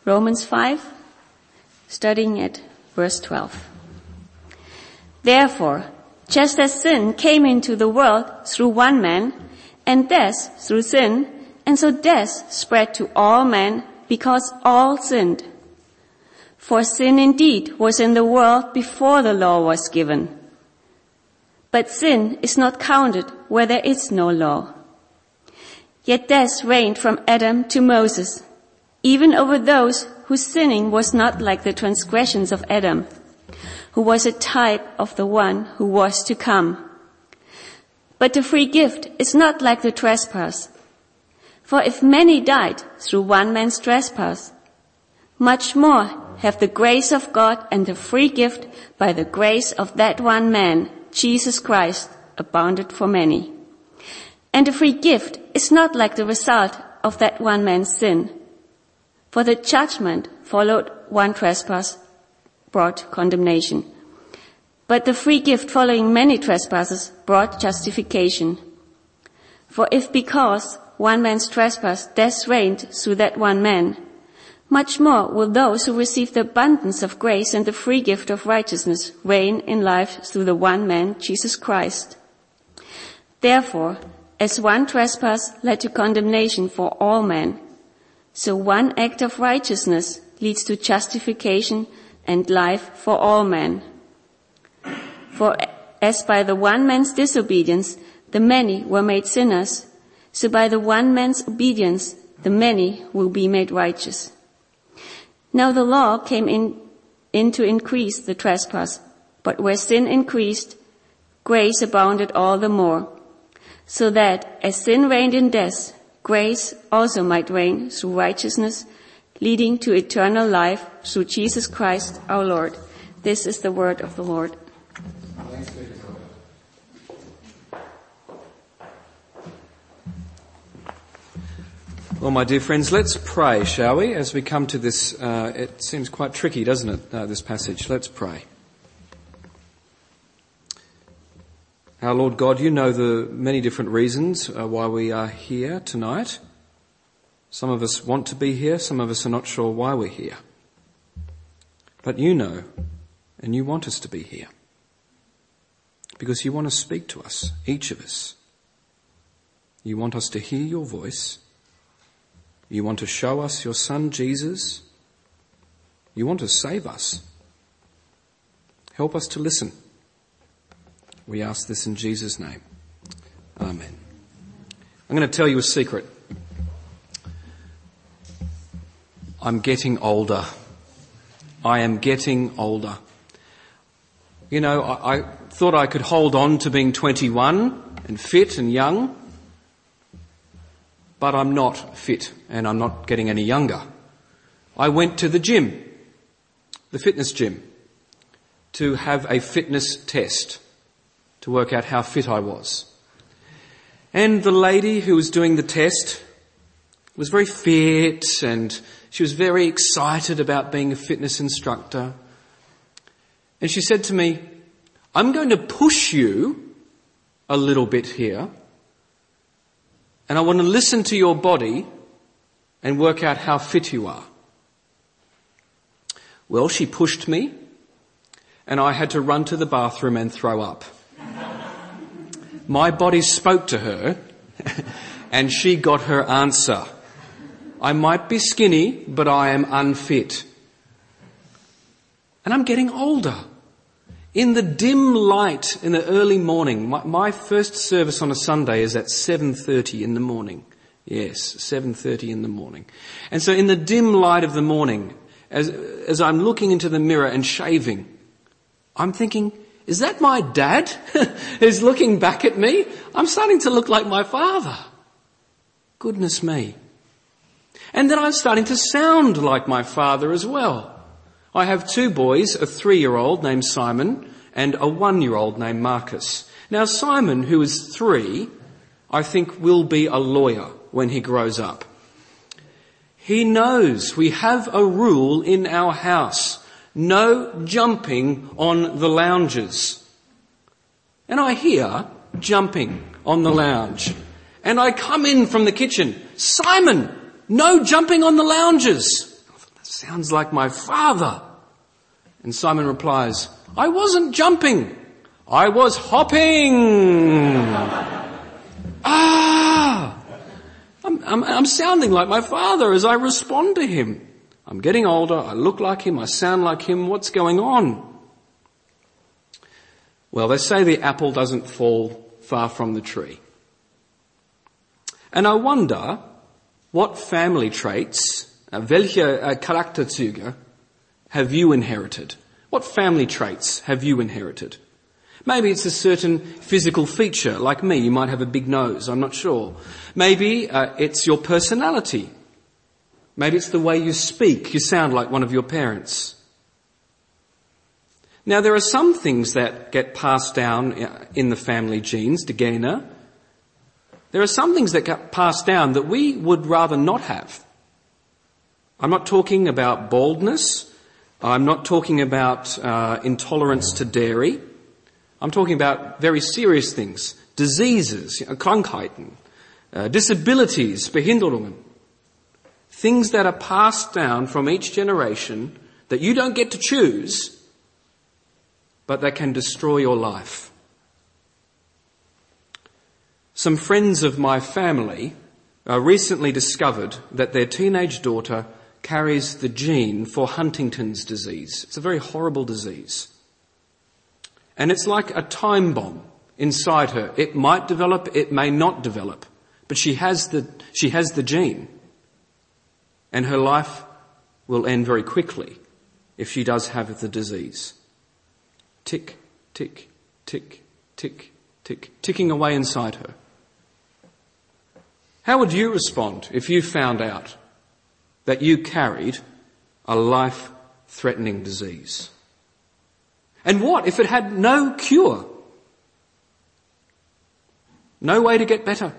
Romans 5, starting at verse 12. Therefore, just as sin came into the world through one man, and death through sin, and so death spread to all men because all sinned. For sin indeed was in the world before the law was given. But sin is not counted where there is no law. Yet death reigned from Adam to Moses, even over those whose sinning was not like the transgressions of Adam, who was a type of the one who was to come. But the free gift is not like the trespass. For if many died through one man's trespass, much more have the grace of God and the free gift by the grace of that one man, Jesus Christ, abounded for many. And the free gift is not like the result of that one man's sin. For the judgment followed one trespass brought condemnation. But the free gift following many trespasses brought justification. For if because one man's trespass death reigned through that one man, much more will those who receive the abundance of grace and the free gift of righteousness reign in life through the one man, Jesus Christ. Therefore, as one trespass led to condemnation for all men, so one act of righteousness leads to justification and life for all men. For as by the one man's disobedience the many were made sinners, so by the one man's obedience the many will be made righteous. Now the law came in to increase the trespass, but where sin increased, grace abounded all the more, so that as sin reigned in death, grace also might reign through righteousness, leading to eternal life through Jesus Christ our Lord. This is the word of the Lord. Well, my dear friends, let's pray, shall we, as we come to this, it seems quite tricky, doesn't it, this passage. Let's pray. Our Lord God, you know the many different reasons why we are here tonight. Some of us want to be here, some of us are not sure why we're here. But you know, and you want us to be here. Because you want to speak to us, each of us. You want us to hear your voice. You want to show us your Son, Jesus. You want to save us. Help us to listen. We ask this in Jesus' name. Amen. I'm going to tell you a secret. I'm getting older. I am getting older. You know, I thought I could hold on to being 21 and fit and young, but I'm not fit and I'm not getting any younger. I went to the gym, the fitness gym, to have a fitness test to work out how fit I was. And the lady who was doing the test was very fit and she was very excited about being a fitness instructor. And she said to me, I'm going to push you a little bit here and I want to listen to your body and work out how fit you are. Well, she pushed me and I had to run to the bathroom and throw up. My body spoke to her and she got her answer. I might be skinny, but I am unfit. And I'm getting older. In the dim light in the early morning, my first service on a Sunday is at 7:30 in the morning. Yes, 7:30 in the morning. And so in the dim light of the morning, as I'm looking into the mirror and shaving, I'm thinking, is that my dad who's looking back at me? I'm starting to look like my father. Goodness me. And then I'm starting to sound like my father as well. I have two boys, a 3-year-old named Simon and a 1-year-old named Marcus. Now Simon, who is 3, I think will be a lawyer when he grows up. He knows we have a rule in our house. No jumping on the lounges. And I hear jumping on the lounge. And I come in from the kitchen. Simon, no jumping on the lounges. I thought, that's sounds like my father. And Simon replies, I wasn't jumping. I was hopping. I'm sounding like my father as I respond to him. I'm getting older. I look like him. I sound like him. What's going on? Well, they say the apple doesn't fall far from the tree. And I wonder what family traits, welche Charakterzüge have you inherited? What family traits have you inherited? Maybe it's a certain physical feature, like me. You might have a big nose, I'm not sure. Maybe it's your personality. Maybe it's the way you speak. You sound like one of your parents. Now, there are some things that get passed down in the family genes, the gene. There are some things that get passed down that we would rather not have. I'm not talking about baldness. I'm not talking about intolerance to dairy. I'm talking about very serious things. Diseases, Krankheiten, disabilities, Behinderungen. Things that are passed down from each generation that you don't get to choose, but that can destroy your life. Some friends of my family recently discovered that their teenage daughter carries the gene for Huntington's disease. It's a very horrible disease. And it's like a time bomb inside her. It might develop, it may not develop, but she has the gene. And her life will end very quickly if she does have the disease. Tick, tick, tick, tick, tick, ticking away inside her. How would you respond if you found out that you carried a life-threatening disease? And what if it had no cure? No way to get better?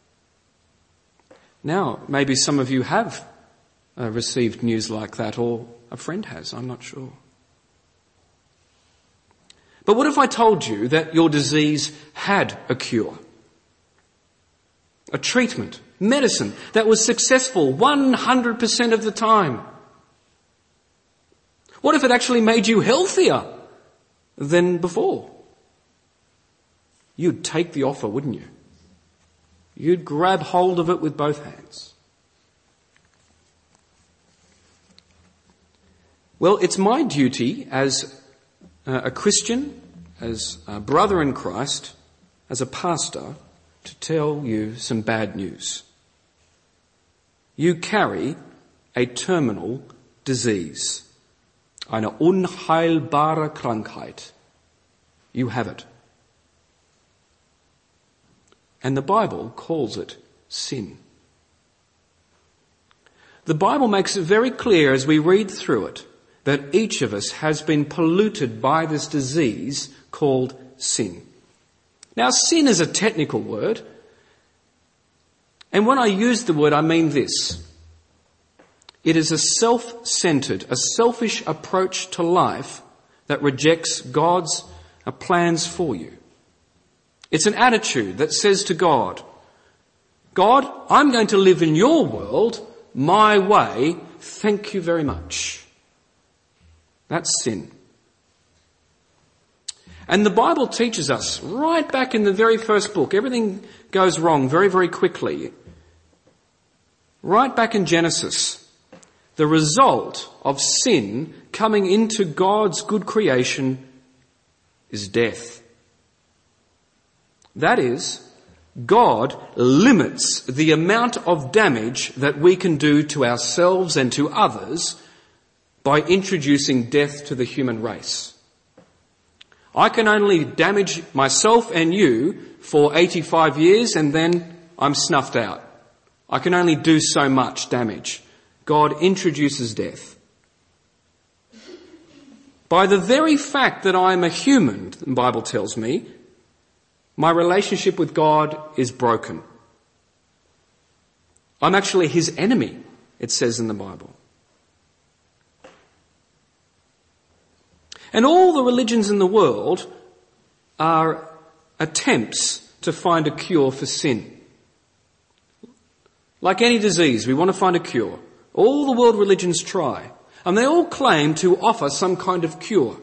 Now, maybe some of you have received news like that, or a friend has, I'm not sure. But what if I told you that your disease had a cure? A treatment, medicine that was successful 100% of the time? What if it actually made you healthier than before? You'd take the offer, wouldn't you? You'd grab hold of it with both hands. Well, it's my duty as a Christian, as a brother in Christ, as a pastor, to tell you some bad news. You carry a terminal disease. Eine unheilbare Krankheit. You have it. And the Bible calls it sin. The Bible makes it very clear as we read through it that each of us has been polluted by this disease called sin. Now, sin is a technical word, and when I use the word, I mean this. It is a self-centered, a selfish approach to life that rejects God's plans for you. It's an attitude that says to God, God, I'm going to live in your world, my way, thank you very much. That's sin. And the Bible teaches us, right back in the very first book, everything goes wrong very, very quickly. Right back in Genesis, the result of sin coming into God's good creation is death. That is, God limits the amount of damage that we can do to ourselves and to others by introducing death to the human race. I can only damage myself and you for 85 years and then I'm snuffed out. I can only do so much damage. God introduces death. By the very fact that I am a human, the Bible tells me, my relationship with God is broken. I'm actually his enemy, it says in the Bible. And all the religions in the world are attempts to find a cure for sin. Like any disease, we want to find a cure. All the world religions try. And they all claim to offer some kind of cure.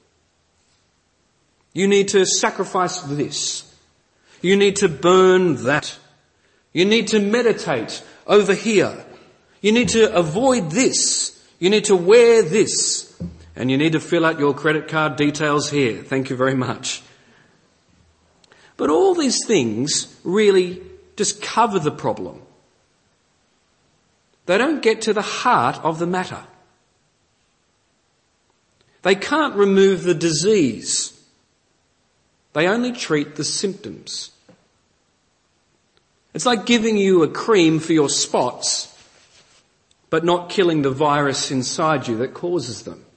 You need to sacrifice this. You need to burn that. You need to meditate over here. You need to avoid this. You need to wear this. And you need to fill out your credit card details here. Thank you very much. But all these things really just cover the problem. They don't get to the heart of the matter. They can't remove the disease. They only treat the symptoms. It's like giving you a cream for your spots, but not killing the virus inside you that causes them.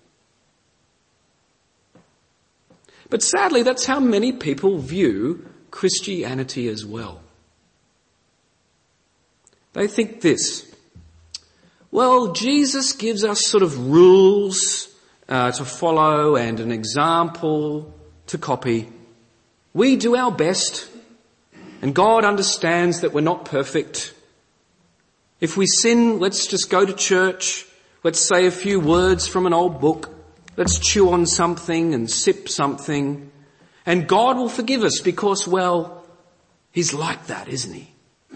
But sadly, that's how many people view Christianity as well. They think this: well, Jesus gives us sort of rules to follow and an example to copy. We do our best, and God understands that we're not perfect. If we sin, let's just go to church. Let's say a few words from an old book. Let's chew on something and sip something. And God will forgive us because, well, He's like that, isn't He?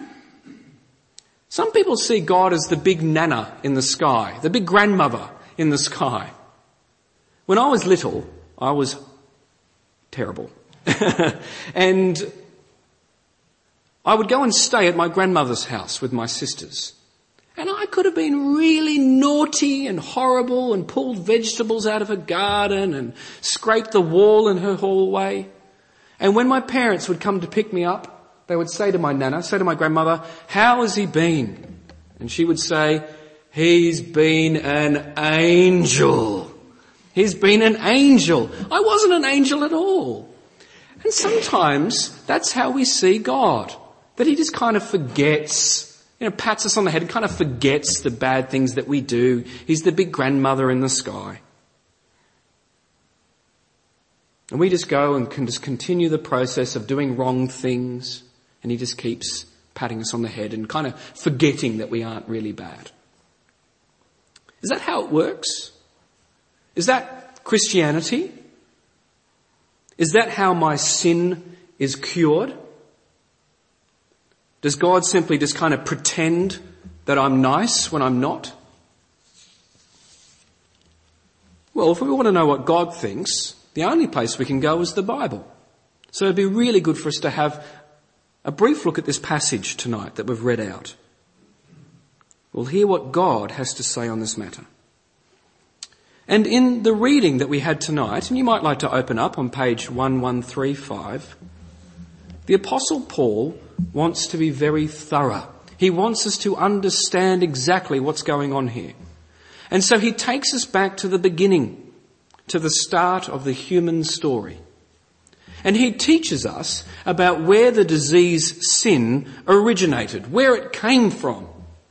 Some people see God as the big nana in the sky, the big grandmother in the sky. When I was little, I was terrible. And I would go and stay at my grandmother's house with my sisters. And I could have been really naughty and horrible and pulled vegetables out of her garden and scraped the wall in her hallway. And when my parents would come to pick me up, they would say to my grandmother, "How has he been?" And she would say, "He's been an angel. He's been an angel." I wasn't an angel at all. And sometimes that's how we see God, that He just kind of forgets, pats us on the head and kind of forgets the bad things that we do. He's the big grandmother in the sky. And we just go and can just continue the process of doing wrong things, and He just keeps patting us on the head and kind of forgetting that we aren't really bad. Is that how it works? Is that Christianity? Is that how my sin is cured? Does God simply just kind of pretend that I'm nice when I'm not? Well, if we want to know what God thinks, the only place we can go is the Bible. So it'd be really good for us to have a brief look at this passage tonight that we've read out. We'll hear what God has to say on this matter. And in the reading that we had tonight, and you might like to open up on page 1135, the Apostle Paul wants to be very thorough. He wants us to understand exactly what's going on here. And so he takes us back to the beginning, to the start of the human story. And he teaches us about where the disease sin originated, where it came from.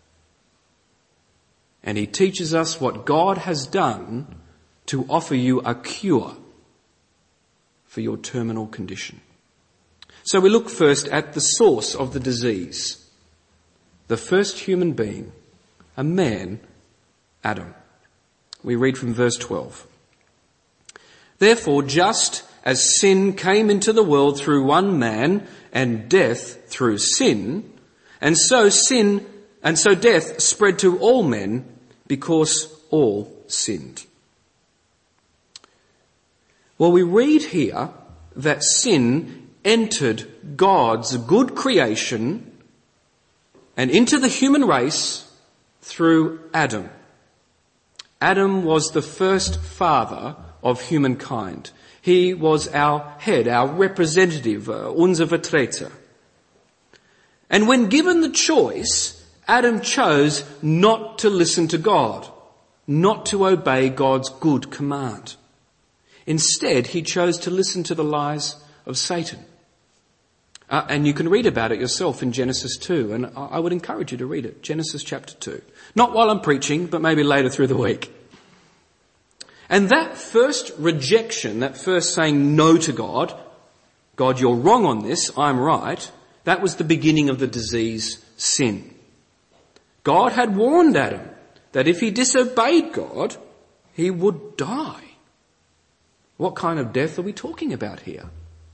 And he teaches us what God has done to offer you a cure for your terminal condition. So we look first at the source of the disease. The first human being, a man, Adam. We read from verse 12. Therefore, just as sin came into the world through one man and death through sin, and so death spread to all men because all sinned. Well, we read here that sin entered God's good creation and into the human race through Adam. Adam was the first father of humankind. He was our head, our representative, unser Vertreter. And when given the choice, Adam chose not to listen to God, not to obey God's good command. Instead, he chose to listen to the lies of Satan. And you can read about it yourself in Genesis 2, and I would encourage you to read it, Genesis chapter 2. Not while I'm preaching, but maybe later through the week. And that first rejection, that first saying no to God, God, you're wrong on this, I'm right, that was the beginning of the disease, sin. God had warned Adam that if he disobeyed God, he would die. What kind of death are we talking about here?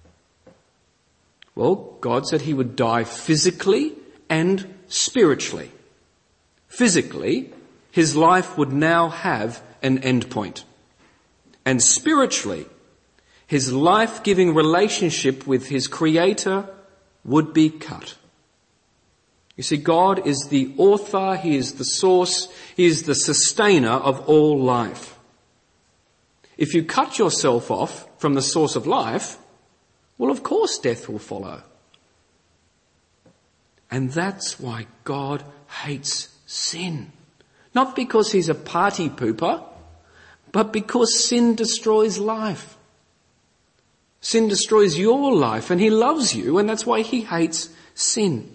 Well, God said he would die physically and spiritually. Physically, his life would now have an end point. And spiritually, his life-giving relationship with his Creator would be cut. You see, God is the author, he is the source, he is the sustainer of all life. If you cut yourself off from the source of life, well, of course death will follow. And that's why God hates sin. Not because he's a party pooper, but because sin destroys life. Sin destroys your life, and he loves you, and that's why he hates sin.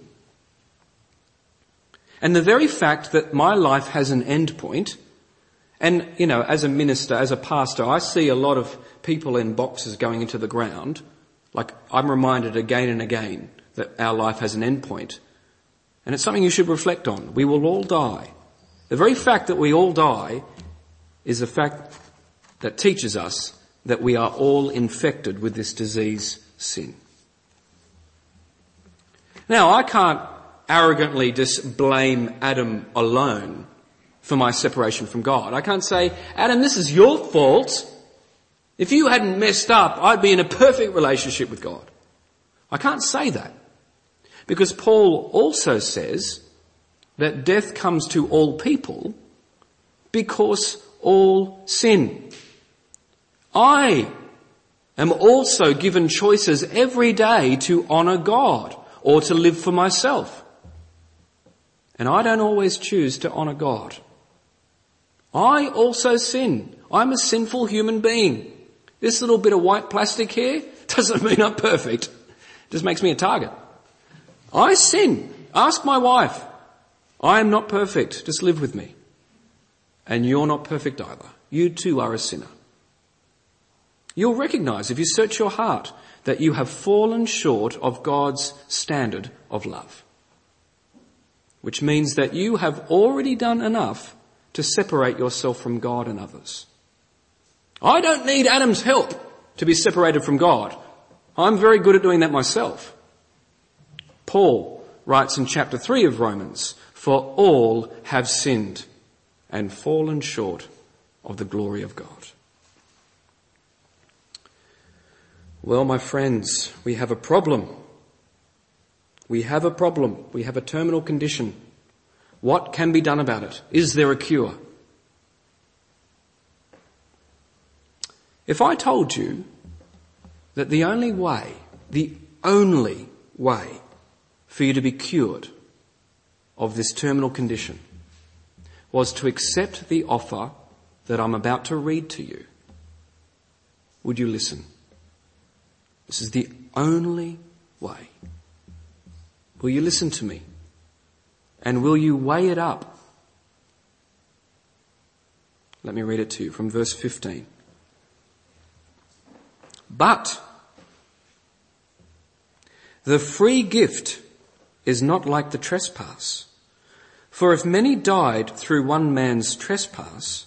And the very fact that my life has an end point, and, as a minister, as a pastor, I see a lot of people in boxes going into the ground. Like, I'm reminded again and again that our life has an end point. And it's something you should reflect on. We will all die. The very fact that we all die is a fact that teaches us that we are all infected with this disease, sin. Now, I can't arrogantly just blame Adam alone for my separation from God. I can't say, Adam, this is your fault. If you hadn't messed up, I'd be in a perfect relationship with God. I can't say that. Because Paul also says that death comes to all people because all sin. I am also given choices every day to honour God or to live for myself. And I don't always choose to honour God. I also sin. I'm a sinful human being. This little bit of white plastic here doesn't mean I'm perfect. It just makes me a target. I sin. Ask my wife. I am not perfect. Just live with me. And you're not perfect either. You too are a sinner. You'll recognise, if you search your heart, that you have fallen short of God's standard of love. Which means that you have already done enough to separate yourself from God and others. I don't need Adam's help to be separated from God. I'm very good at doing that myself. Paul writes in chapter 3 of Romans, "For all have sinned and fallen short of the glory of God." Well, my friends, we have a problem. We have a problem. We have a terminal condition. What can be done about it? Is there a cure? If I told you that the only way for you to be cured of this terminal condition was to accept the offer that I'm about to read to you, would you listen? This is the only way. Will you listen to me? And will you weigh it up? Let me read it to you from verse 15. But the free gift is not like the trespass. For if many died through one man's trespass,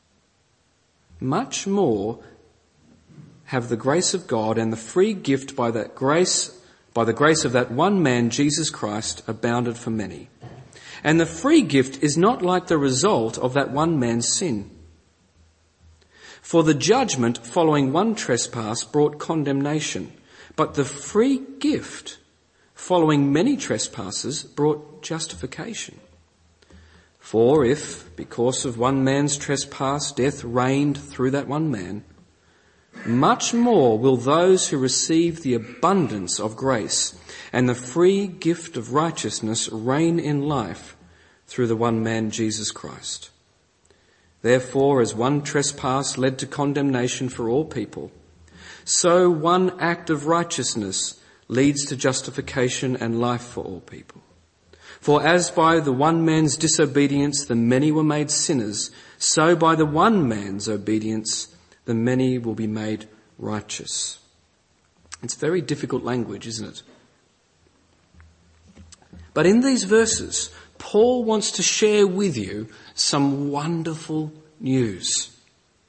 much more have the grace of God and the free gift by the grace of that one man, Jesus Christ, abounded for many. And the free gift is not like the result of that one man's sin. For the judgment following one trespass brought condemnation, but the free gift following many trespasses brought justification. For if, because of one man's trespass, death reigned through that one man, much more will those who receive the abundance of grace and the free gift of righteousness reign in life through the one man, Jesus Christ. Therefore, as one trespass led to condemnation for all people, so one act of righteousness leads to justification and life for all people. For as by the one man's disobedience the many were made sinners, so by the one man's obedience the many will be made righteous. It's very difficult language, isn't it? But in these verses, Paul wants to share with you some wonderful news.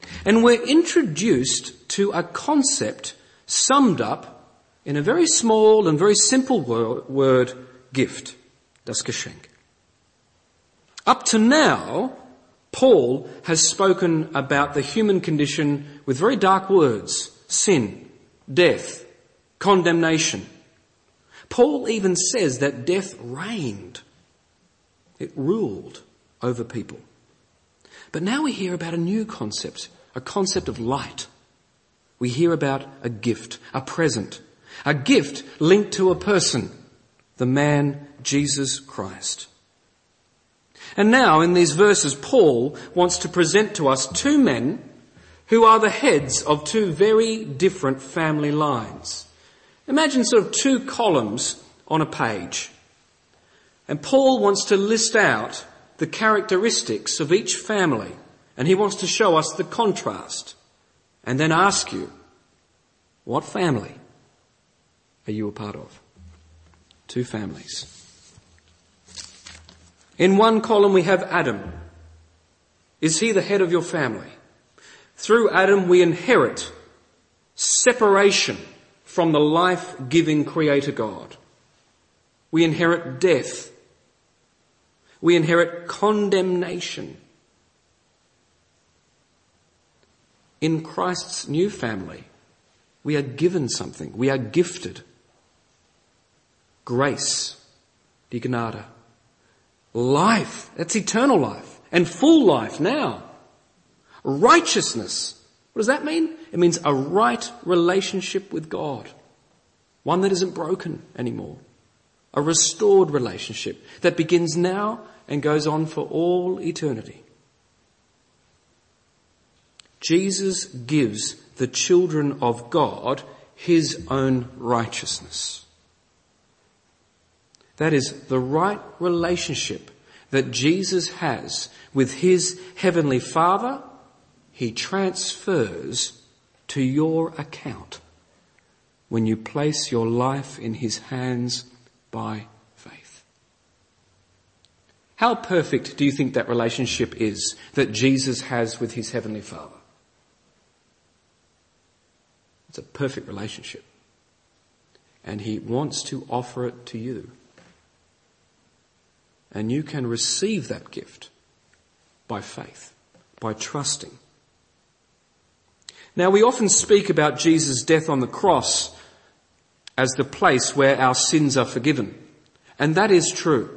And we're introduced to a concept summed up in a very small and very simple word, gift, das Geschenk. Up to now, Paul has spoken about the human condition with very dark words: sin, death, condemnation. Paul even says that death reigned. It ruled over people. But now we hear about a new concept, a concept of light. We hear about a gift, a present, a gift linked to a person, the man Jesus Christ. And now in these verses, Paul wants to present to us two men who are the heads of two very different family lines. Imagine sort of two columns on a page. And Paul wants to list out the characteristics of each family. And he wants to show us the contrast. And then ask you, what family are you a part of? Two families. In one column we have Adam. Is he the head of your family? Through Adam we inherit separation from the life-giving Creator God. We inherit death. We inherit condemnation. In Christ's new family, we are given something. We are gifted. Grace, die Gnade. Life, that's eternal life, and full life now. Righteousness, what does that mean? It means a right relationship with God. One that isn't broken anymore. A restored relationship that begins now and goes on for all eternity. Jesus gives the children of God his own righteousness. That is the right relationship that Jesus has with his heavenly Father. He transfers to your account when you place your life in his hands by faith. How perfect do you think that relationship is that Jesus has with his heavenly Father? It's a perfect relationship. And he wants to offer it to you. And you can receive that gift by faith, by trusting. Now, we often speak about Jesus' death on the cross as the place where our sins are forgiven. And that is true.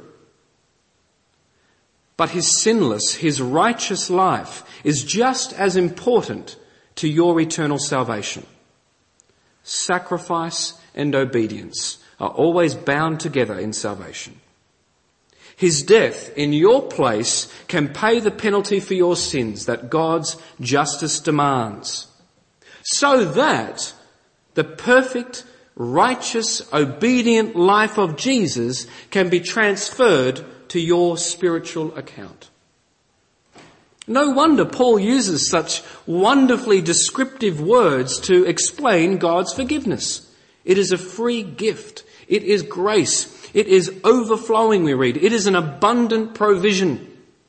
But his sinless, his righteous life is just as important to your eternal salvation. Sacrifice and obedience are always bound together in salvation. His death in your place can pay the penalty for your sins that God's justice demands, so that the perfect, righteous, obedient life of Jesus can be transferred to your spiritual account. No wonder Paul uses such wonderfully descriptive words to explain God's forgiveness. It is a free gift. It is grace. It is overflowing, we read. It is an abundant provision.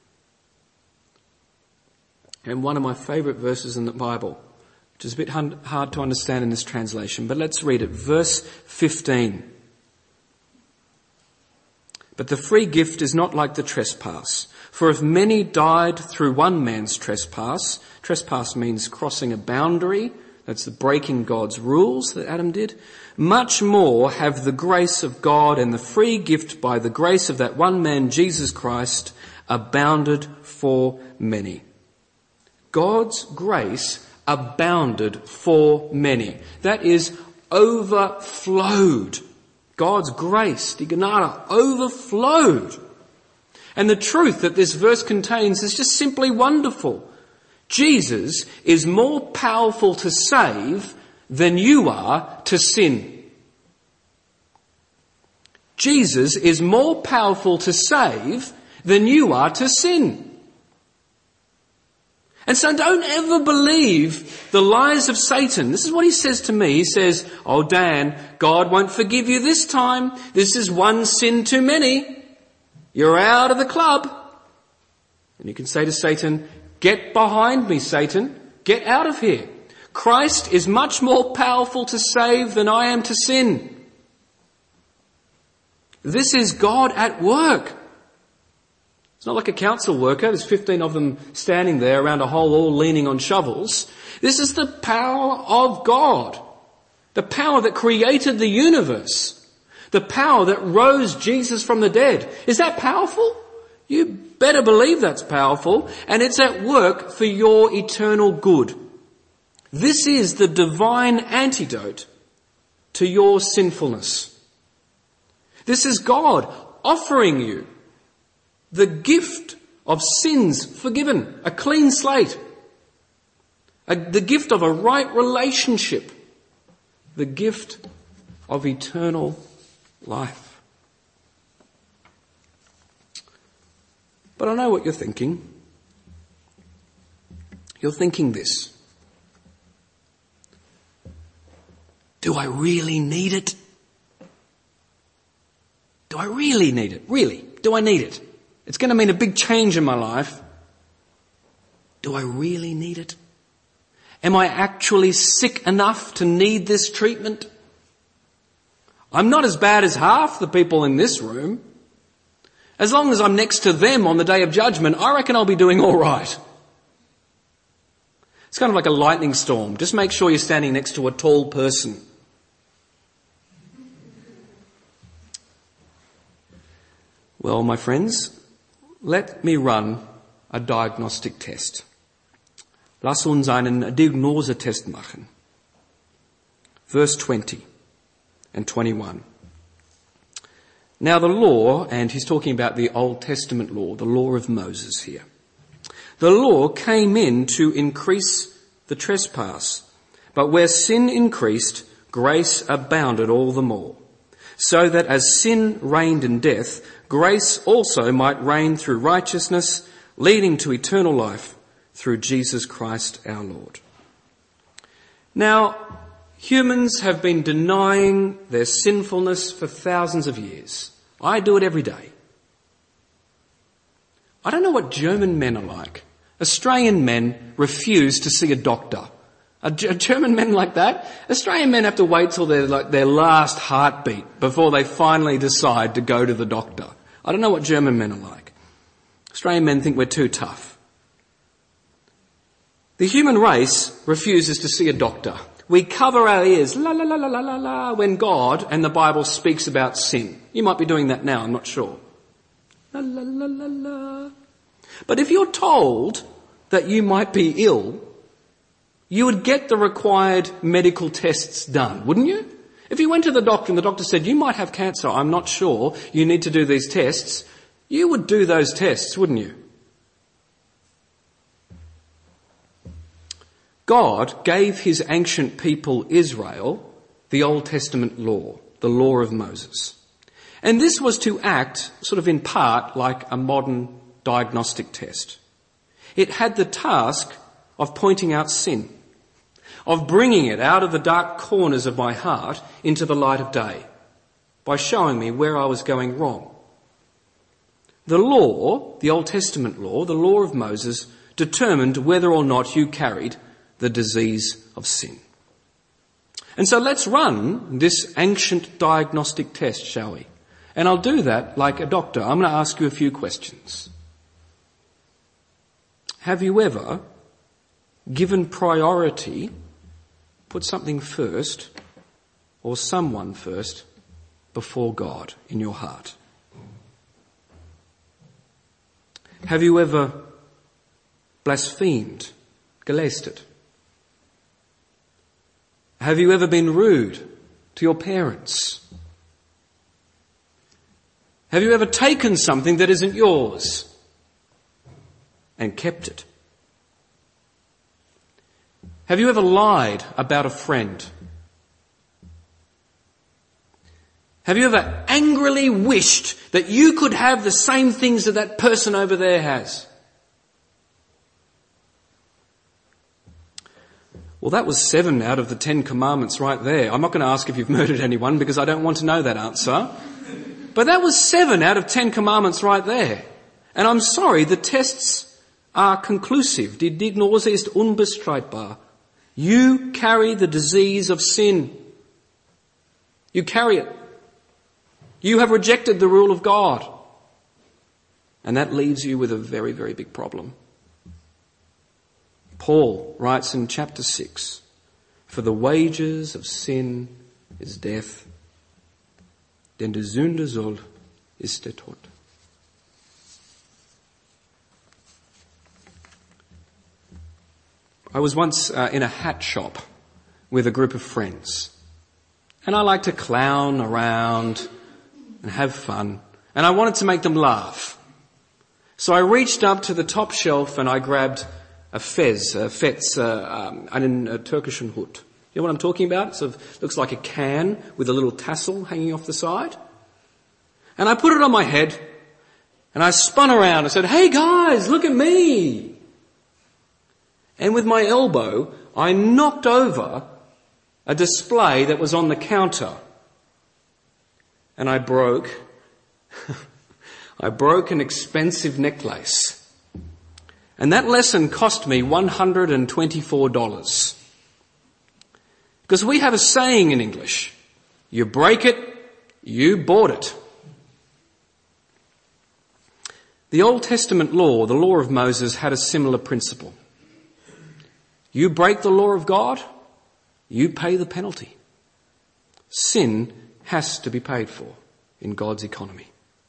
And one of my favourite verses in the Bible, which is a bit hard to understand in this translation, but let's read it. Verse 15. But the free gift is not like the trespass. For if many died through one man's trespass means crossing a boundary, that's the breaking God's rules that Adam did, much more have the grace of God and the free gift by the grace of that one man, Jesus Christ, abounded for many. God's grace abounded for many. That is, overflowed. God's grace, die Gnade, overflowed. And the truth that this verse contains is just simply wonderful. Jesus is more powerful to save than you are to sin. Jesus is more powerful to save than you are to sin. And so don't ever believe the lies of Satan. This is what he says to me. He says, "Oh Dan, God won't forgive you this time. This is one sin too many. You're out of the club." And you can say to Satan, "Get behind me, Satan. Get out of here. Christ is much more powerful to save than I am to sin. This is God at work. It's not like a council worker. There's 15 of them standing there around a hole all leaning on shovels. This is the power of God. The power that created the universe. The power that rose Jesus from the dead. Is that powerful? You better believe that's powerful, and it's at work for your eternal good. This is the divine antidote to your sinfulness. This is God offering you the gift of sins forgiven, a clean slate, the gift of a right relationship, the gift of eternal life. But I know what you're thinking. You're thinking this. Do I really need it? Do I really need it? Really? Do I need it? It's going to mean a big change in my life. Do I really need it? Am I actually sick enough to need this treatment? I'm not as bad as half the people in this room. As long as I'm next to them on the day of judgment, I reckon I'll be doing all right. It's kind of like a lightning storm. Just make sure you're standing next to a tall person. Well, my friends, let me run a diagnostic test. Lass uns einen Diagnosetest machen. Verse 20 and 21. Now the law, and he's talking about the Old Testament law, the law of Moses here. The law came in to increase the trespass, but where sin increased, grace abounded all the more. So that as sin reigned in death, grace also might reign through righteousness, leading to eternal life through Jesus Christ our Lord. Now, humans have been denying their sinfulness for thousands of years. I do it every day. I don't know what German men are like. Australian men refuse to see a doctor. German men like that? Australian men have to wait till their last heartbeat before they finally decide to go to the doctor. I don't know what German men are like. Australian men think we're too tough. The human race refuses to see a doctor. We cover our ears, la la la la la la la, when God and the Bible speaks about sin. You might be doing that now, I'm not sure. La la la la la. But if you're told that you might be ill, you would get the required medical tests done, wouldn't you? If you went to the doctor and the doctor said, you might have cancer, I'm not sure, you need to do these tests, you would do those tests, wouldn't you? God gave his ancient people Israel the Old Testament law, the law of Moses. And this was to act, sort of in part, like a modern diagnostic test. It had the task of pointing out sin, of bringing it out of the dark corners of my heart into the light of day, by showing me where I was going wrong. The law, the Old Testament law, the law of Moses, determined whether or not you carried the disease of sin. And so let's run this ancient diagnostic test, shall we? And I'll do that like a doctor. I'm going to ask you a few questions. Have you ever given priority, put something first or someone first before God in your heart? Have you ever blasphemed, gelästert? Have you ever been rude to your parents? Have you ever taken something that isn't yours and kept it? Have you ever lied about a friend? Have you ever angrily wished that you could have the same things that that person over there has? Well, that was 7 out of the 10 commandments right there. I'm not going to ask if you've murdered anyone because I don't want to know that answer. But that was 7 out of 10 commandments right there. And I'm sorry, the tests are conclusive. Die Diagnose ist unbestreitbar. You carry the disease of sin. You carry it. You have rejected the rule of God. And that leaves you with a very, very big problem. Paul writes in chapter 6, "For the wages of sin is death, denn die Sünde soll ist der Tod." I was once in a hat shop with a group of friends. And I like to clown around and have fun. And I wanted to make them laugh. So I reached up to the top shelf and I grabbed a fez, einen türkischen Hut. You know what I'm talking about? It sort of looks like a can with a little tassel hanging off the side. And I put it on my head and I spun around and said, "Hey guys, look at me." And with my elbow, I knocked over a display that was on the counter. And I broke an expensive necklace. And that lesson cost me $124. Because we have a saying in English, you break it, you bought it. The Old Testament law, the law of Moses, had a similar principle. You break the law of God, you pay the penalty. Sin has to be paid for in God's economy.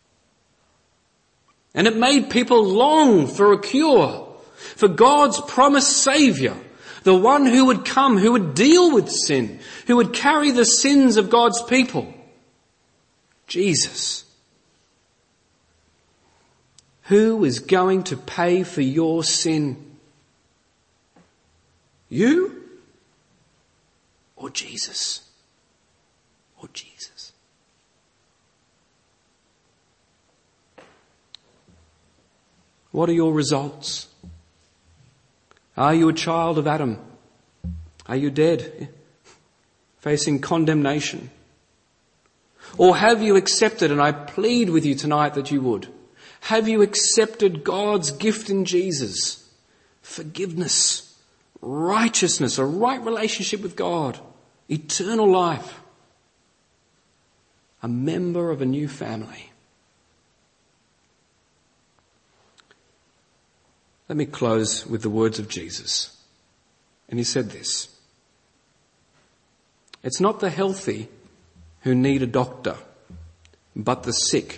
And it made people long for a cure, for God's promised Saviour, the one who would come, who would deal with sin, who would carry the sins of God's people. Jesus. Who is going to pay for your sin? You or Jesus? Or Jesus? What are your results? Are you a child of Adam? Are you dead, facing condemnation? Or have you accepted, and I plead with you tonight that you would, have you accepted God's gift in Jesus? Forgiveness, righteousness, a right relationship with God, eternal life, a member of a new family. Let me close with the words of Jesus. And he said this: "It's not the healthy who need a doctor, but the sick.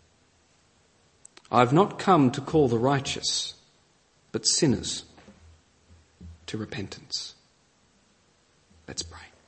I've not come to call the righteous, but sinners to repentance." Let's pray.